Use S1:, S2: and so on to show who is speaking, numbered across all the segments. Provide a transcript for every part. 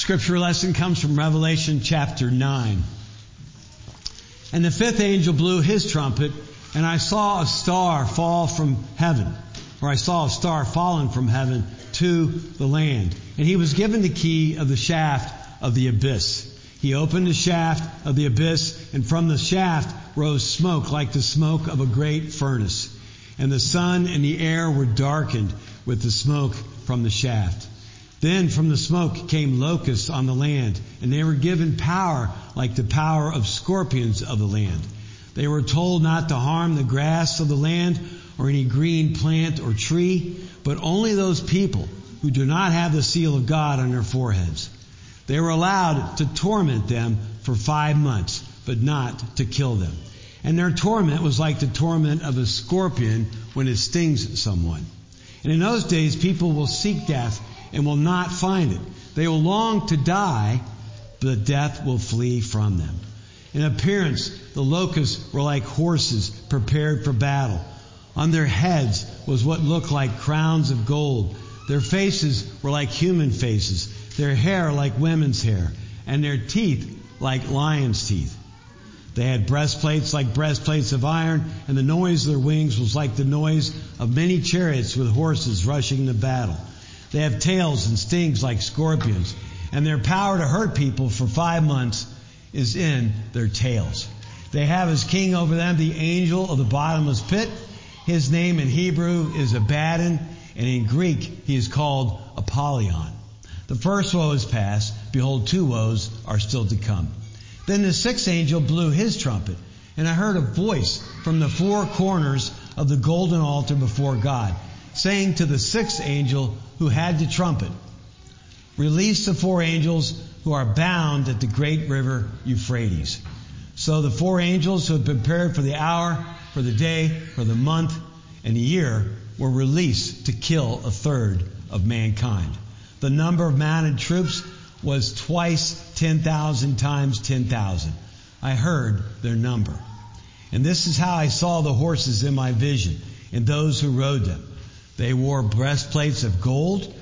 S1: Scripture lesson comes from Revelation chapter 9. And the fifth angel blew his trumpet, and I saw a star fall from heaven, or I saw a star fallen from heaven to the land. And he was given the key of the shaft of the abyss. He opened the shaft of the abyss, and from the shaft rose smoke like the smoke of a great furnace. And the sun and the air were darkened with the smoke from the shaft. Then from the smoke came locusts on the land, and they were given power like the power of scorpions of the land. They were told not to harm the grass of the land or any green plant or tree, but only those people who do not have the seal of God on their foreheads. They were allowed to torment them for 5 months, but not to kill them. And their torment was like the torment of a scorpion when it stings someone. And in those days people will seek death and will not find it. They will long to die, but death will flee from them. In appearance, the locusts were like horses prepared for battle. On their heads was what looked like crowns of gold. Their faces were like human faces, their hair like women's hair, and their teeth like lions' teeth. They had breastplates like breastplates of iron, and the noise of their wings was like the noise of many chariots with horses rushing to battle. They have tails and stings like scorpions, and their power to hurt people for 5 months is in their tails. They have as king over them the angel of the bottomless pit. His name in Hebrew is Abaddon, and in Greek he is called Apollyon. The first woe is past. Behold, 2 woes are still to come. Then the sixth angel blew his trumpet, and I heard a voice from the 4 corners of the golden altar before God, saying to the sixth angel who had the trumpet, "Release the 4 angels who are bound at the great river Euphrates." So the 4 angels who had prepared for the hour, for the day, for the month, and the year were released to kill 1/3 of mankind. The number of mounted troops was twice 10,000 times 10,000. I heard their number. And this is how I saw the horses in my vision, and those who rode them. They wore breastplates of gold.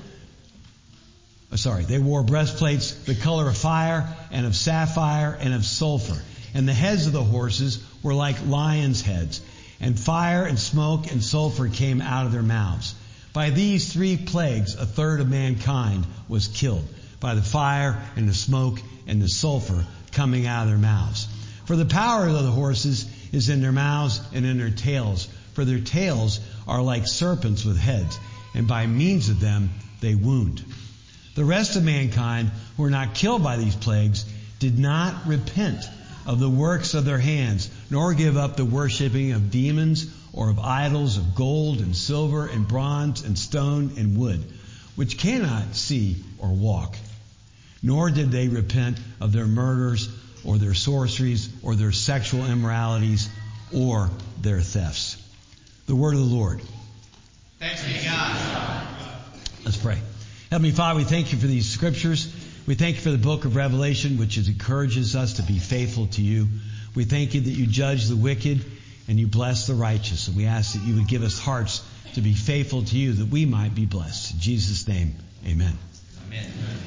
S1: They wore breastplates the color of fire and of sapphire and of sulfur. And the heads of the horses were like lions' heads. And fire and smoke and sulfur came out of their mouths. By these 3 plagues, 1/3 of mankind was killed, by the fire and the smoke and the sulfur coming out of their mouths. For the power of the horses is in their mouths and in their tails, for their tails are like serpents with heads, and by means of them they wound. The rest of mankind who were not killed by these plagues did not repent of the works of their hands, nor give up the worshipping of demons or of idols of gold and silver and bronze and stone and wood, which cannot see or walk. Nor did they repent of their murders or their sorceries or their sexual immoralities or their thefts. The word of the Lord.
S2: Thanks be to God.
S1: Let's pray. Heavenly Father, we thank you for these scriptures. We thank you for the book of Revelation, which encourages us to be faithful to you. We thank you that you judge the wicked and you bless the righteous. And we ask that you would give us hearts to be faithful to you, that we might be blessed. In Jesus' name, amen.
S2: Amen.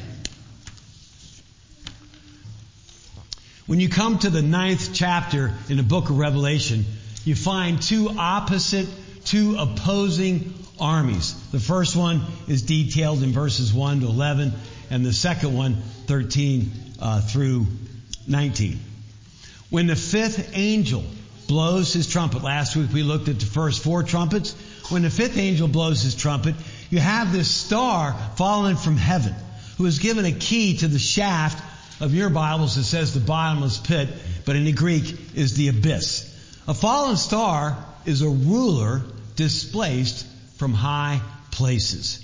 S1: When you come to the 9th chapter in the book of Revelation, you find 2 opposing armies. The first one is detailed in verses 1 to 11, and the second one, 13 through 19. When the 5th angel blows his trumpet, last week we looked at the first 4 trumpets. When the 5th angel blows his trumpet, you have this star fallen from heaven, who is given a key to the shaft of your Bibles. It says the bottomless pit, but in the Greek is the abyss. A fallen star is a ruler displaced from high places.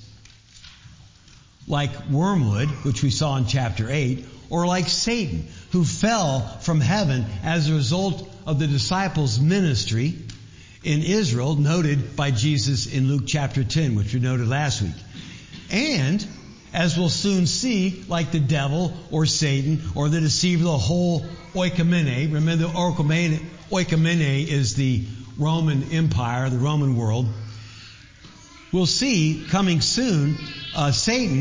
S1: Like wormwood, which we saw in chapter 8, or like Satan, who fell from heaven as a result of the disciples' ministry in Israel, noted by Jesus in Luke chapter 10, which we noted last week. And, as we'll soon see, like the devil or Satan or the deceiver, the whole oikomene. Remember, the oikomene is the Roman Empire, the Roman world. We'll see coming soon Satan,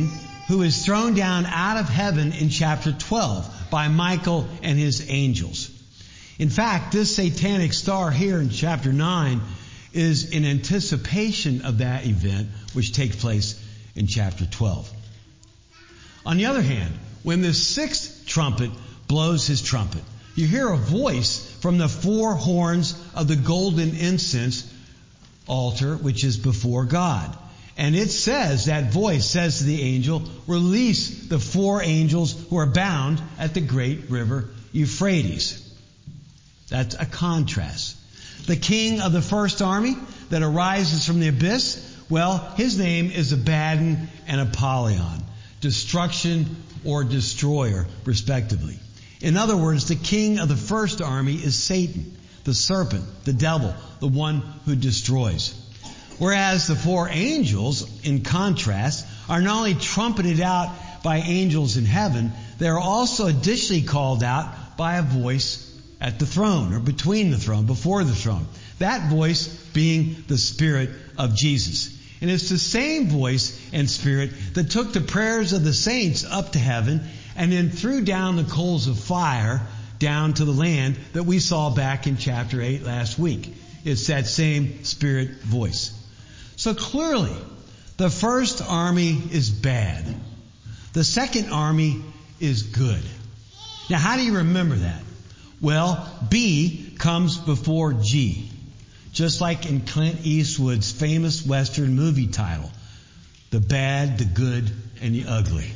S1: who is thrown down out of heaven in chapter 12 by Michael and his angels. In fact, this satanic star here in chapter 9 is in anticipation of that event which takes place in chapter 12. On the other hand, when the sixth trumpet blows his trumpet, you hear a voice from the four horns of the golden incense altar which is before God. And it says, that voice says to the angel, release the four angels who are bound at the great river Euphrates. That's a contrast. The king of the first army that arises from the abyss, well, his name is Abaddon and Apollyon, destruction or destroyer, respectively. In other words, the king of the first army is Satan, the serpent, the devil, the one who destroys. Whereas the four angels, in contrast, are not only trumpeted out by angels in heaven, they are also additionally called out by a voice at the throne, or between the throne, before the throne. That voice being the Spirit of Jesus. And it's the same voice and Spirit that took the prayers of the saints up to heaven and then threw down the coals of fire down to the land that we saw back in chapter 8 last week. It's that same Spirit voice. So clearly, the first army is bad. The second army is good. Now, how do you remember that? Well, B comes before G. Just like in Clint Eastwood's famous Western movie title, The Bad, the Good, and the Ugly.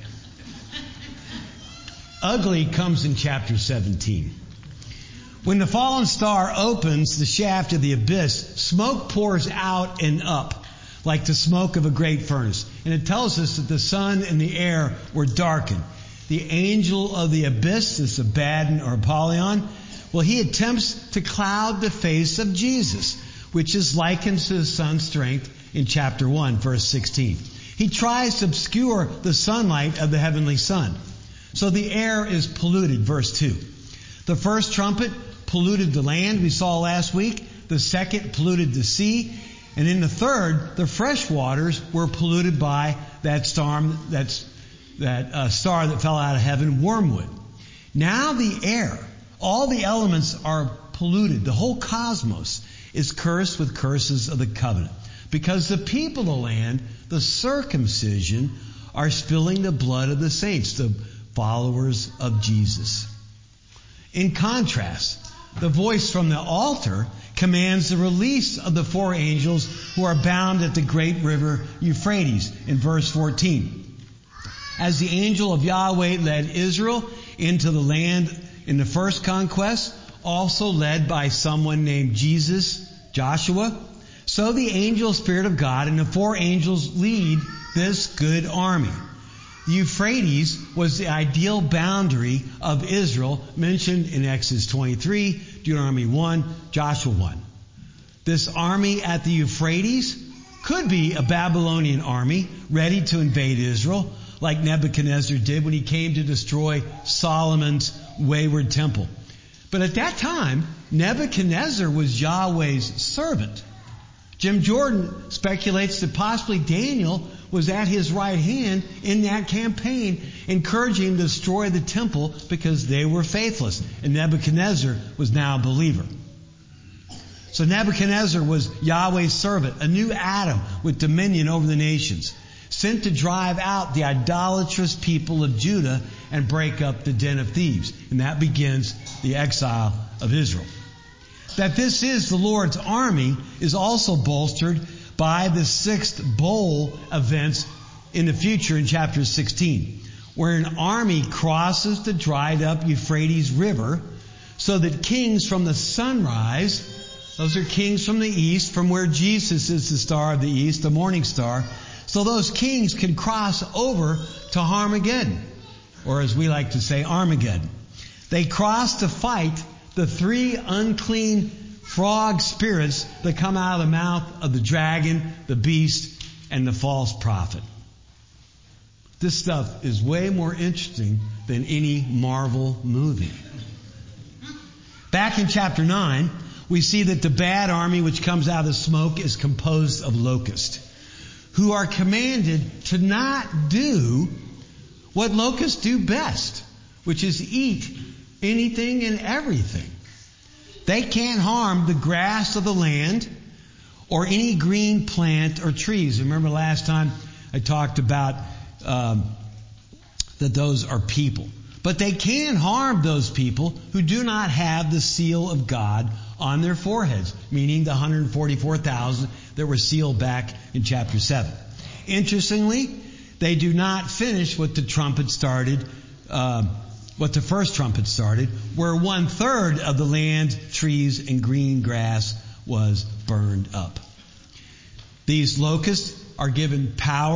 S1: Ugly comes in chapter 17. When the fallen star opens the shaft of the abyss, smoke pours out and up like the smoke of a great furnace. And it tells us that the sun and the air were darkened. The angel of the abyss, this Abaddon or Apollyon, well, he attempts to cloud the face of Jesus, which is likened to the sun's strength in chapter 1, verse 16. He tries to obscure the sunlight of the heavenly sun. So the air is polluted, verse 2. The first trumpet polluted the land, we saw last week. The second polluted the sea. And in the third, the fresh waters were polluted by that storm, that star that fell out of heaven, wormwood. Now the air, all the elements are polluted. The whole cosmos is cursed with curses of the covenant. Because the people of the land, the circumcision, are spilling the blood of the saints, the followers of Jesus. In contrast, the voice from the altar commands the release of the four angels who are bound at the great river Euphrates in verse 14. As the angel of Yahweh led Israel into the land in the first conquest, also led by someone named Jesus, Joshua, so the angel spirit of God and the four angels lead this good army. The Euphrates was the ideal boundary of Israel mentioned in Exodus 23, Deuteronomy 1, Joshua 1. This army at the Euphrates could be a Babylonian army ready to invade Israel, like Nebuchadnezzar did when he came to destroy Solomon's wayward temple. But at that time, Nebuchadnezzar was Yahweh's servant. Jim Jordan speculates that possibly Daniel was at his right hand in that campaign, encouraging him to destroy the temple because they were faithless. And Nebuchadnezzar was now a believer. So Nebuchadnezzar was Yahweh's servant, a new Adam with dominion over the nations, sent to drive out the idolatrous people of Judah and break up the den of thieves. And that begins the exile of Israel. That this is the Lord's army is also bolstered by the sixth bowl events in the future in chapter 16, where an army crosses the dried up Euphrates River so that kings from the sunrise, those are kings from the east, from where Jesus is the star of the east, the morning star, so those kings can cross over to Armageddon, or as we like to say, Armageddon. They cross to fight the three unclean frog spirits that come out of the mouth of the dragon, the beast, and the false prophet. This stuff is way more interesting than any Marvel movie. Back in chapter 9, we see that the bad army which comes out of the smoke is composed of locusts, who are commanded to not do what locusts do best, which is eat anything and everything. They can't harm the grass of the land or any green plant or trees. Remember last time I talked about that those are people. But they can harm those people who do not have the seal of God on their foreheads, meaning the 144,000 that were sealed back in chapter 7. Interestingly, they do not finish what the trumpet started, what the first trumpet started, where 1/3 of the land, trees, and green grass was burned up. These locusts are given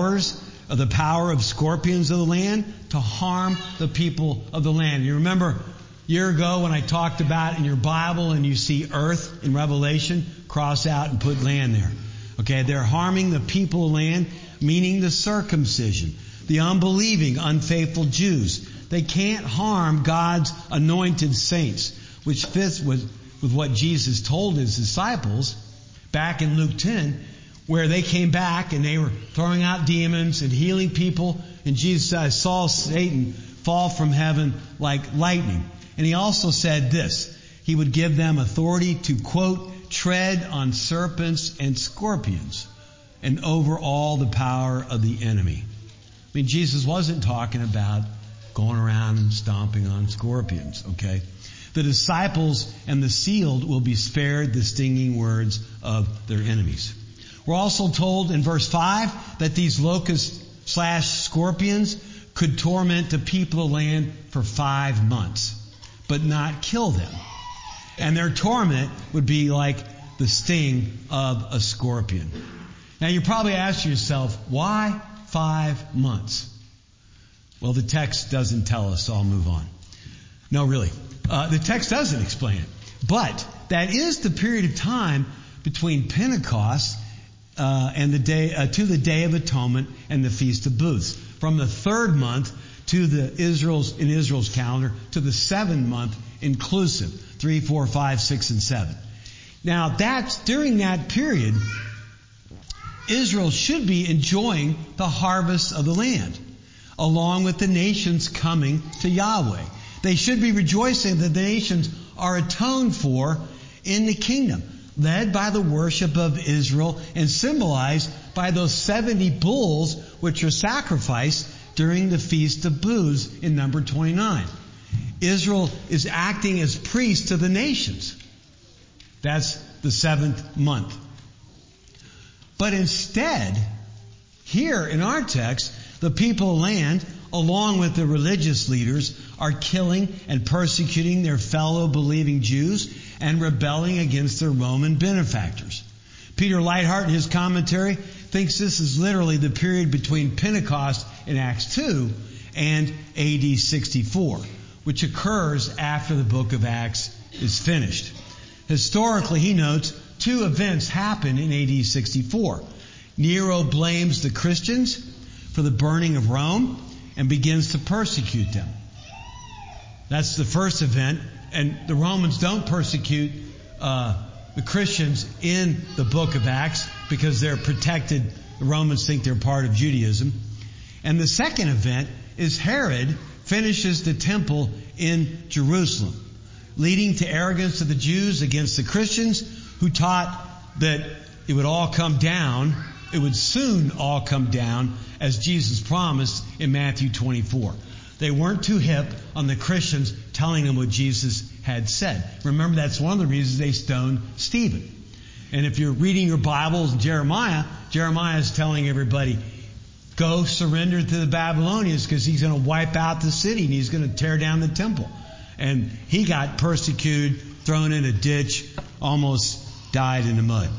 S1: the power of scorpions of the land to harm the people of the land. You remember a year ago when I talked about in your Bible and you see earth in Revelation, cross out and put land there. Okay, they're harming the people of the land, meaning the circumcision, the unbelieving, unfaithful Jews. They can't harm God's anointed saints, which fits with what Jesus told his disciples back in Luke 10, where they came back and they were throwing out demons and healing people. And Jesus said, I saw Satan fall from heaven like lightning. And he also said this, he would give them authority to, quote, tread on serpents and scorpions and over all the power of the enemy. I mean, Jesus wasn't talking about going around and stomping on scorpions, okay? The disciples and the sealed will be spared the stinging words of their enemies. We're also told in verse 5 that these locusts/scorpions could torment the people of the land for 5 months, but not kill them. And their torment would be like the sting of a scorpion. Now you probably ask yourself, why 5 months? Well, the text doesn't tell us, so I'll move on. No, really. The text doesn't explain it. But that is the period of time between Pentecost and the day to the Day of Atonement and the Feast of Booths, from the 3rd month to Israel's calendar to the 7th month inclusive, 3, 4, 5, 6, and 7. Now that's during that period, Israel should be enjoying the harvest of the land, along with the nations coming to Yahweh. They should be rejoicing that the nations are atoned for in the kingdom, led by the worship of Israel and symbolized by those 70 bulls which are sacrificed during the Feast of Booths in number 29. Israel is acting as priests to the nations. That's the 7th month. But instead, here in our text, the people of the land, along with the religious leaders, are killing and persecuting their fellow believing Jews and rebelling against their Roman benefactors. Peter Leithart, in his commentary, thinks this is literally the period between Pentecost in Acts 2 and AD 64, which occurs after the book of Acts is finished. Historically, he notes, 2 events happen in AD 64. Nero blames the Christians for the burning of Rome and begins to persecute them. That's the first event. And the Romans don't persecute the Christians in the book of Acts because they're protected. The Romans think they're part of Judaism. And the second event is Herod finishes the temple in Jerusalem, leading to arrogance of the Jews against the Christians who taught that it would all come down. It would soon all come down as Jesus promised in Matthew 24. They weren't too hip on the Christians telling them what Jesus had said. Remember, that's one of the reasons they stoned Stephen. And if you're reading your Bibles, Jeremiah is telling everybody, go surrender to the Babylonians because he's going to wipe out the city and he's going to tear down the temple. And he got persecuted, thrown in a ditch, almost died in the mud.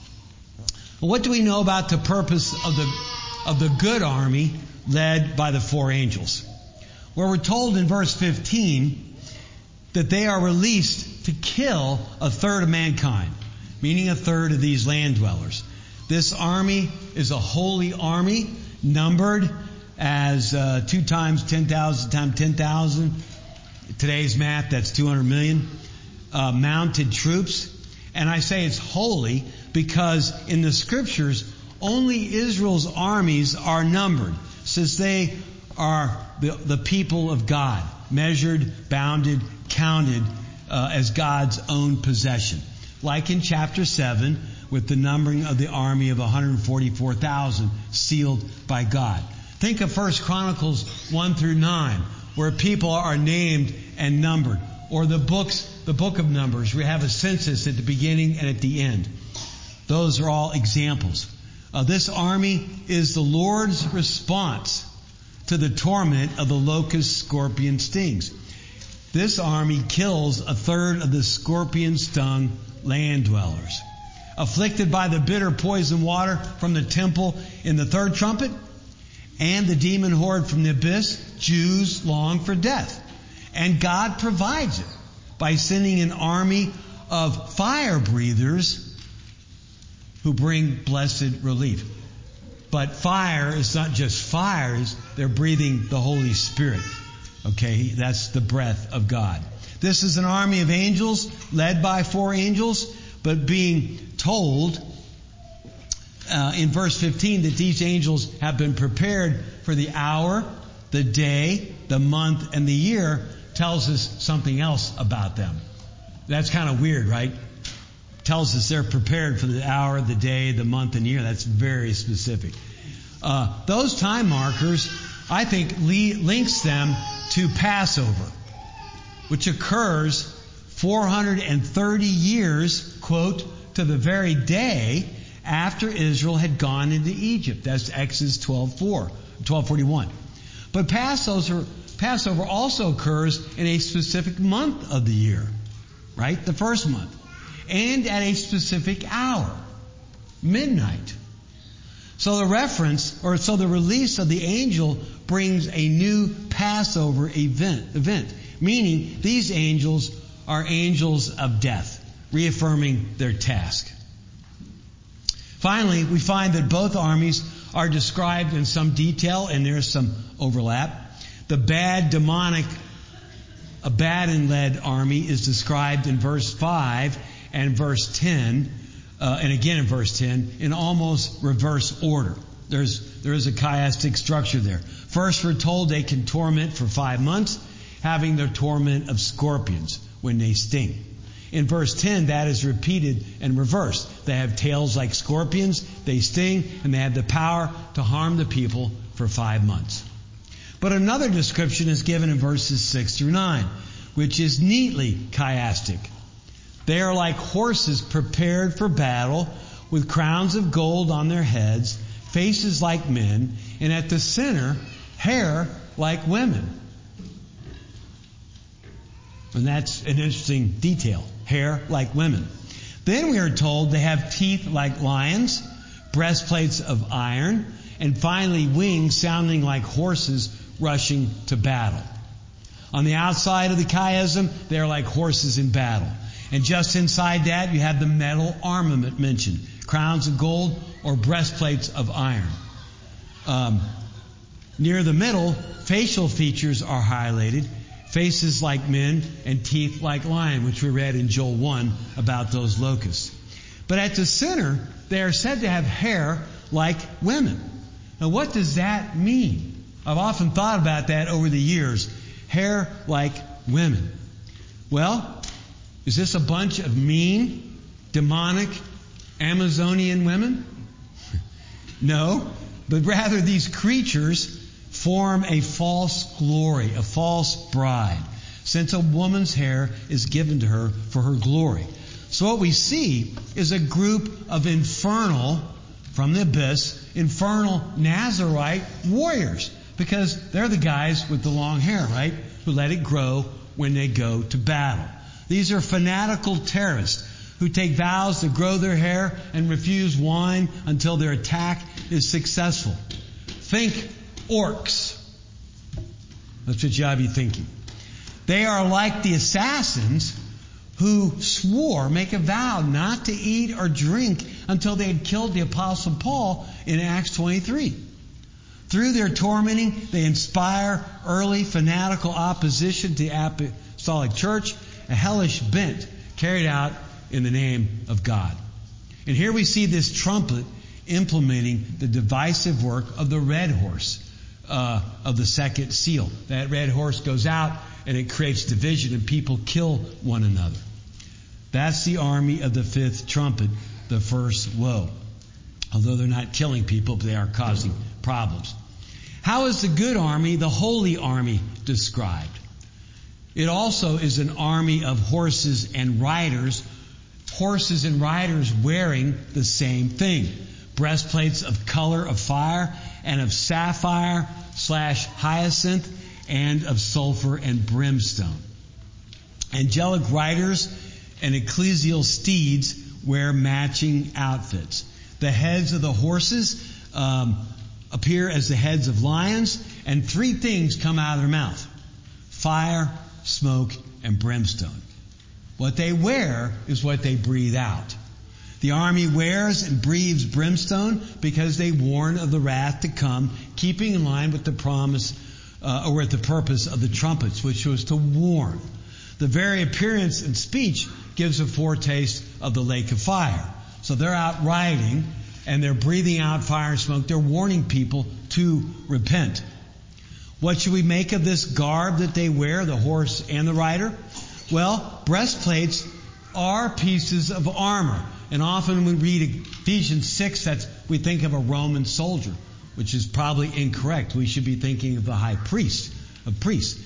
S1: Well, what do we know about the purpose of the good army led by the 4 angels? Well, we're told in verse 15 that they are released to kill 1/3 of mankind, meaning 1/3 of these land dwellers. This army is a holy army, numbered as 2 times 10,000 times 10,000. Today's math, that's 200 million mounted troops. And I say it's holy because in the scriptures, only Israel's armies are numbered, since they are the people of God, measured, bounded, counted as God's own possession. Like in chapter 7, with the numbering of the army of 144,000 sealed by God. Think of 1 Chronicles 1 through 9, where people are named and numbered. Or the book of Numbers, we have a census at the beginning and at the end. Those are all examples. This army is the Lord's response to the torment of the locust scorpion stings. This army kills a third of the scorpion-stung land dwellers. Afflicted by the bitter poison water from the temple in the third trumpet and the demon horde from the abyss, Jews long for death. And God provides it by sending an army of fire breathers who bring blessed relief. But fire is not just fires, they're breathing the Holy Spirit. Okay, that's the breath of God. This is an army of angels led by 4 angels, but being told in verse 15 that these angels have been prepared for the hour, the day, the month, and the year tells us something else about them. That's kind of weird, right? Tells us they're prepared for the hour, the day, the month, and year. That's very specific. Those time markers, I think, links them to Passover, which occurs 430 years, quote, to the very day after Israel had gone into Egypt. That's Exodus 12:41. But Passover also occurs in a specific month of the year, right? The first month. And at a specific hour, midnight. So the release of the angel brings a new Passover event, meaning these angels are angels of death, reaffirming their task. Finally, we find that both armies are described in some detail, and there's some overlap. The Abaddon-led army is described in verse 5 and verse 10, and again in verse 10, in almost reverse order. There is a chiastic structure there. First, we're told they can torment for 5 months, having the torment of scorpions when they sting. In verse 10, that is repeated and reversed. They have tails like scorpions, they sting, and they have the power to harm the people for 5 months. But another description is given in verses 6 through 9, which is neatly chiastic. They are like horses prepared for battle, with crowns of gold on their heads, faces like men, and at the center, hair like women. And that's an interesting detail. Hair like women. Then we are told they have teeth like lions, breastplates of iron, and finally wings sounding like horses rushing to battle. On the outside of the chiasm, they are like horses in battle. And just inside that, you have the metal armament mentioned. Crowns of gold or breastplates of iron. Near the middle, facial features are highlighted. Faces like men and teeth like lion, which we read in Joel 1 about those locusts. But at the center, they are said to have hair like women. Now what does that mean? I've often thought about that over the years. Hair like women. Well, is this a bunch of mean, demonic, Amazonian women? No, but rather these creatures form a false glory, a false bride, since a woman's hair is given to her for her glory. So what we see is a group of infernal, from the abyss, infernal Nazarite warriors, because they're the guys with the long hair, right, who let it grow when they go to battle. These are fanatical terrorists who take vows to grow their hair and refuse wine until their attack is successful. Think orcs. That's what you ought to be thinking. They are like the assassins who make a vow not to eat or drink until they had killed the Apostle Paul in Acts 23. Through their tormenting, they inspire early fanatical opposition to the Apostolic Church, a hellish bent carried out in the name of God. And here we see this trumpet implementing the divisive work of the red horse, of the second seal. That red horse goes out and it creates division and people kill one another. That's the army of the fifth trumpet, the first woe. Although they're not killing people, but they are causing problems. How is the good army, the holy army, described? It also is an army of horses and riders wearing the same thing. Breastplates of color of fire and of sapphire / hyacinth and of sulfur and brimstone. Angelic riders and ecclesial steeds wear matching outfits. The heads of the horses appear as the heads of lions, and three things come out of their mouth: fire, smoke, and brimstone. What they wear is what they breathe out. The army wears and breathes brimstone because they warn of the wrath to come, keeping in line with the promise or with the purpose of the trumpets, which was to warn. The very appearance and speech gives a foretaste of the lake of fire. So they're out riding and they're breathing out fire and smoke. They're warning people to repent. What should we make of this garb that they wear, the horse and the rider? Well, breastplates are pieces of armor. And often when we read Ephesians 6, we think of a Roman soldier, which is probably incorrect. We should be thinking of the high priest, of priests.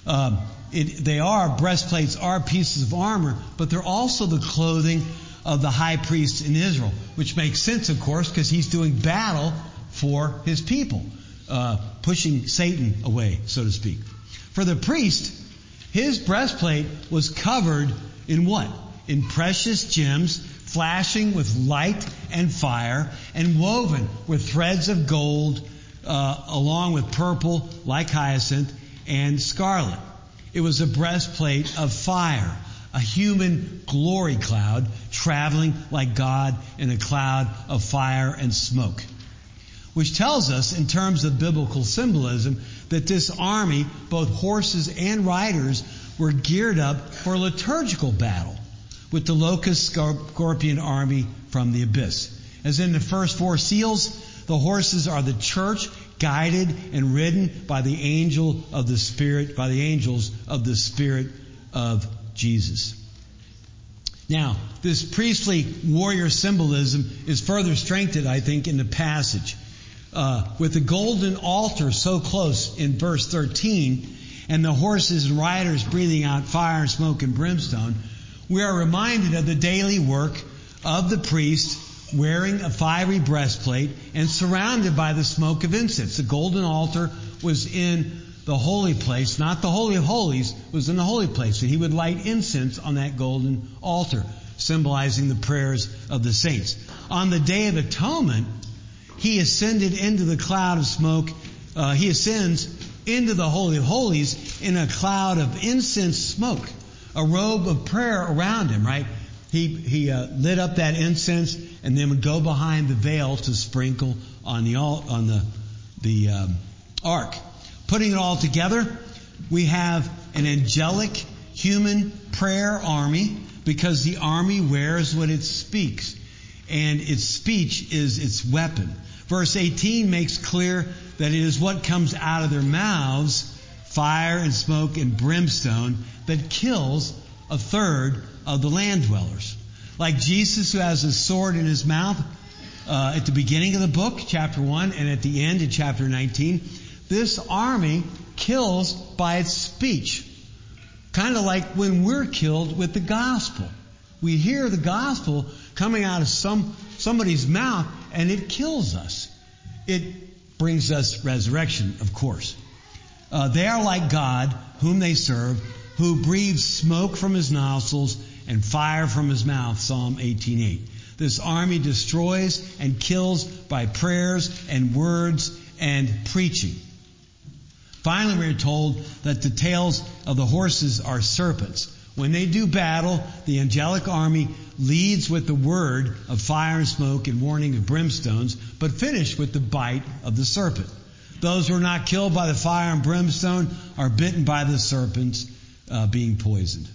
S1: Breastplates are pieces of armor, but they're also the clothing of the high priest in Israel, which makes sense, of course, because he's doing battle for his people, pushing Satan away, so to speak. For the priest, his breastplate was covered in what? In precious gems, flashing with light and fire, and woven with threads of gold, along with purple, like hyacinth, and scarlet. It was a breastplate of fire, a human glory cloud traveling like God in a cloud of fire and smoke. Which tells us, in terms of biblical symbolism, that this army, both horses and riders, were geared up for a liturgical battle with the locust scorpion army from the abyss. As in the first four seals, the horses are the church, guided and ridden by the angels of the Spirit of Jesus. Now, this priestly warrior symbolism is further strengthened, I think, in the passage. With the golden altar so close in verse 13, and the horses and riders breathing out fire and smoke and brimstone, we are reminded of the daily work of the priest wearing a fiery breastplate and surrounded by the smoke of incense. The golden altar was in the holy place, not the Holy of Holies, was in the holy place. And he would light incense on that golden altar, symbolizing the prayers of the saints. On the Day of Atonement, he ascended into the cloud of smoke. He ascends into the Holy of Holies in a cloud of incense smoke, a robe of prayer around him, right? He lit up that incense and then would go behind the veil to sprinkle on the ark. Putting it all together, we have an angelic human prayer army, because the army wears what it speaks, and its speech is its weapon. Verse 18 makes clear that it is what comes out of their mouths, fire and smoke and brimstone, that kills a third of the land dwellers. Like Jesus, who has a sword in his mouth at the beginning of the book, chapter 1, and at the end in chapter 19, this army kills by its speech. Kind of like when we're killed with the gospel. We hear the gospel coming out of somebody's mouth and it kills us. It brings us resurrection, of course. They are like God, whom they serve, who breathes smoke from his nostrils and fire from his mouth, Psalm 18:8. This army destroys and kills by prayers and words and preaching. Finally, we are told that the tails of the horses are serpents. When they do battle, the angelic army leads with the word of fire and smoke and warning of brimstones, but finish with the bite of the serpent. Those who are not killed by the fire and brimstone are bitten by the serpents, being poisoned.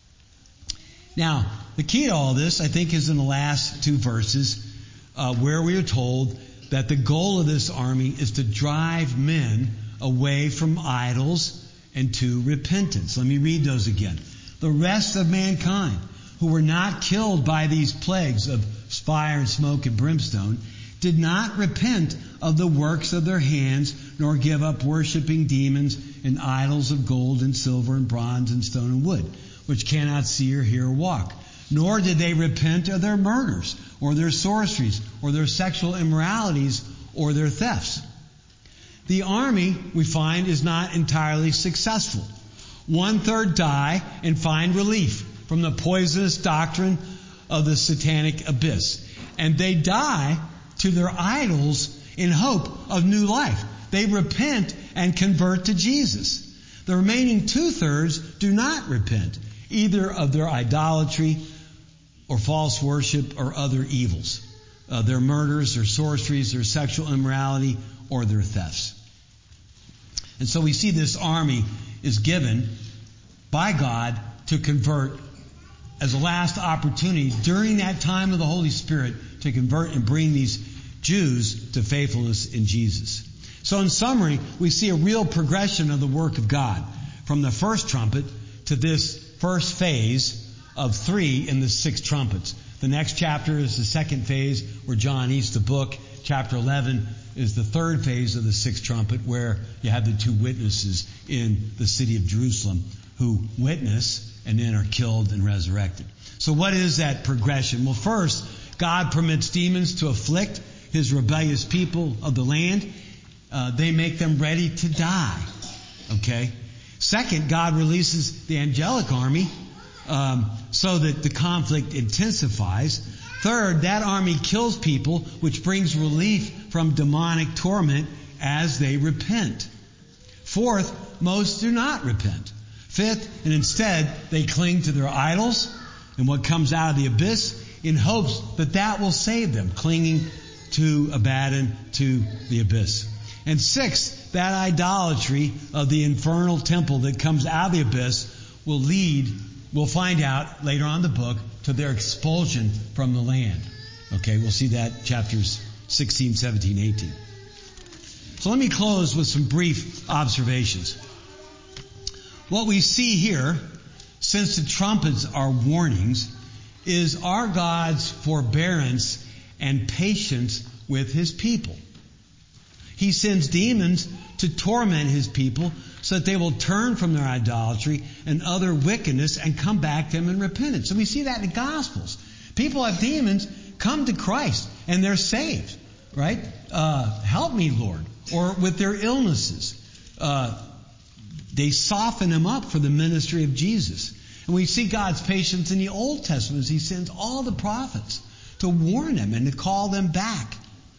S1: Now, the key to all this, I think, is in the last two verses, where we are told that the goal of this army is to drive men away from idols and to repentance. Let me read those again. The rest of mankind who were not killed by these plagues of fire and smoke and brimstone did not repent of the works of their hands, nor give up worshiping demons and idols of gold and silver and bronze and stone and wood, which cannot see or hear or walk. Nor did they repent of their murders, or their sorceries, or their sexual immoralities, or their thefts. The army, we find, is not entirely successful. 1/3 die and find relief from the poisonous doctrine of the satanic abyss. And they die to their idols in hope of new life. They repent and convert to Jesus. The remaining 2/3 do not repent, either of their idolatry or false worship or other evils, their murders, their sorceries, their sexual immorality, or their thefts. And so we see this army is given by God to convert as a last opportunity during that time of the Holy Spirit to convert and bring these Jews to faithfulness in Jesus. So in summary, we see a real progression of the work of God from the first trumpet to this first phase of 3 in the 6 trumpets. The next chapter is the second phase where John eats the book. Chapter 11 is the third phase of the 6th trumpet, where you have the 2 witnesses in the city of Jerusalem who witness and then are killed and resurrected. So what is that progression? Well, first, God permits demons to afflict His rebellious people of the land. They make them ready to die. Okay? Second, God releases the angelic army so that the conflict intensifies. Third, that army kills people, which brings relief from demonic torment as they repent. Fourth, most do not repent. Fifth, and instead they cling to their idols and what comes out of the abyss in hopes that that will save them, clinging to Abaddon, to the abyss. And sixth, that idolatry of the infernal temple that comes out of the abyss will lead, we'll find out later on in the book, to their expulsion from the land. Okay, we'll see that chapters 16, 17, 18. So let me close with some brief observations. What we see here, since the trumpets are warnings, is our God's forbearance and patience with His people. He sends demons to torment His people so that they will turn from their idolatry and other wickedness and come back to Him in repentance. So we see that in the Gospels. People have demons come to Christ and they're saved, right? Help me, Lord. Or with their illnesses. They soften them up for the ministry of Jesus. And we see God's patience in the Old Testament as He sends all the prophets to warn them and to call them back.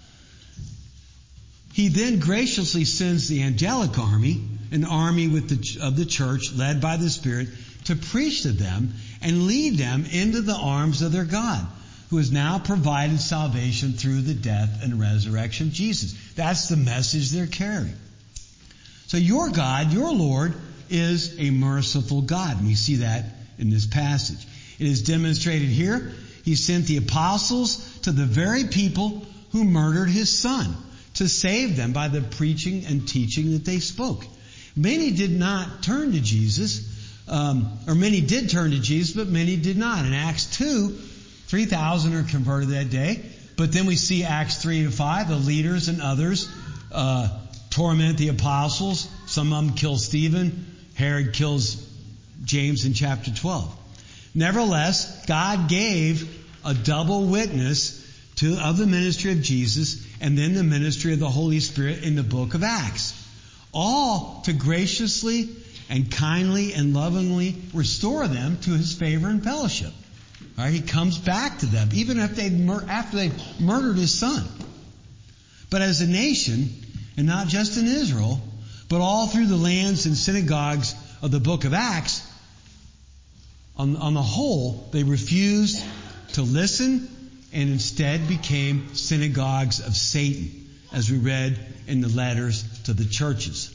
S1: He then graciously sends the angelic army, an army of the church led by the Spirit, to preach to them and lead them into the arms of their God, who has now provided salvation through the death and resurrection of Jesus. That's the message they're carrying. So your God, your Lord, is a merciful God. And we see that in this passage. It is demonstrated here. He sent the apostles to the very people who murdered His Son to save them by the preaching and teaching that they spoke. Many did not turn to Jesus, or many did turn to Jesus, but many did not. In Acts 2, 3,000 are converted that day. But then we see Acts 3 and 5, the leaders and others torment the apostles. Some of them kill Stephen. Herod kills James in chapter 12. Nevertheless, God gave a double witness of the ministry of Jesus and then the ministry of the Holy Spirit in the book of Acts. All to graciously and kindly and lovingly restore them to His favor and fellowship. All right, He comes back to them, even after they've murdered His Son. But as a nation, and not just in Israel, but all through the lands and synagogues of the book of Acts, on the whole, they refused to listen and instead became synagogues of Satan, as we read in the letters to the churches.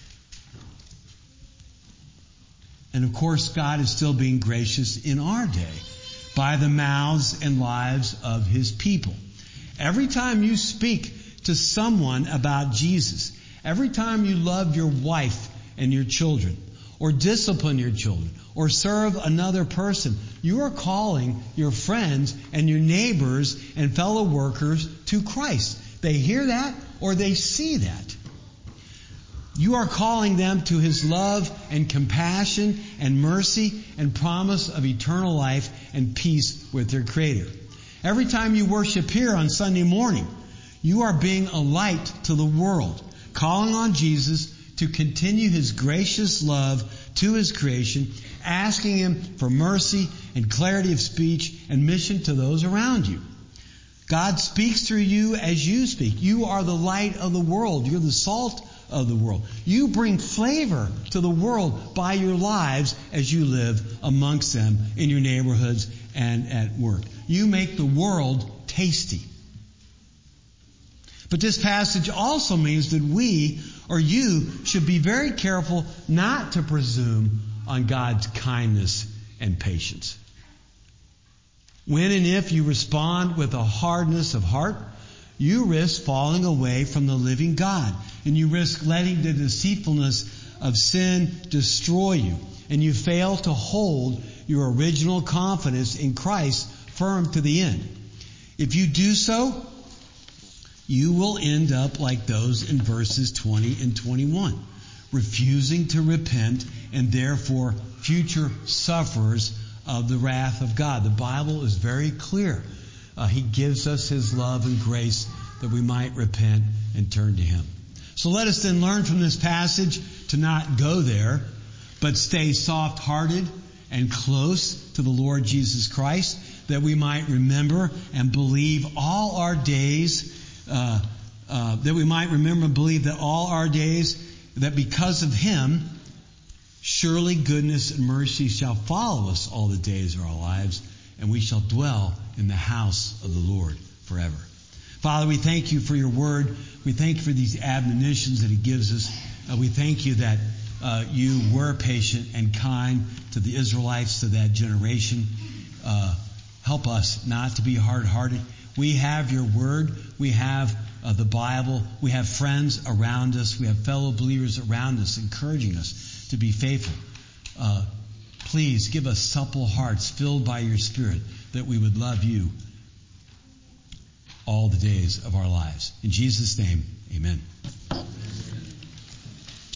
S1: And of course, God is still being gracious in our day by the mouths and lives of His people. Every time you speak to someone about Jesus. Every time you love your wife and your children, or discipline your children, or serve another person, you are calling your friends and your neighbors and fellow workers to Christ. They hear that or they see that. You are calling them to His love and compassion and mercy and promise of eternal life and peace with their Creator. Every time you worship here on Sunday morning, you are being a light to the world, calling on Jesus to continue His gracious love to His creation, asking Him for mercy and clarity of speech and mission to those around you. God speaks through you as you speak. You are the light of the world. You're the salt of the world. You bring flavor to the world by your lives as you live amongst them in your neighborhoods and at work. You make the world tasty. But this passage also means that we, or you, should be very careful not to presume on God's kindness and patience. When and if you respond with a hardness of heart, you risk falling away from the living God, and you risk letting the deceitfulness of sin destroy you, and you fail to hold your original confidence in Christ firm to the end. If you do so, you will end up like those in verses 20 and 21, refusing to repent and therefore future sufferers of the wrath of God. The Bible is very clear. He gives us His love and grace that we might repent and turn to Him. So let us then learn from this passage to not go there, but stay soft-hearted and close to the Lord Jesus Christ, that we might remember and believe all our days, that because of Him, surely goodness and mercy shall follow us all the days of our lives, and we shall dwell in the house of the Lord forever. Father, we thank You for Your word. We thank You for these admonitions that it gives us. We thank You that You were patient and kind to the Israelites, to that generation. Help us not to be hard-hearted. We have Your word. We have the Bible. We have friends around us. We have fellow believers around us encouraging us to be faithful. Please give us supple hearts filled by Your Spirit, that we would love You all the days of our lives. In Jesus' name, amen.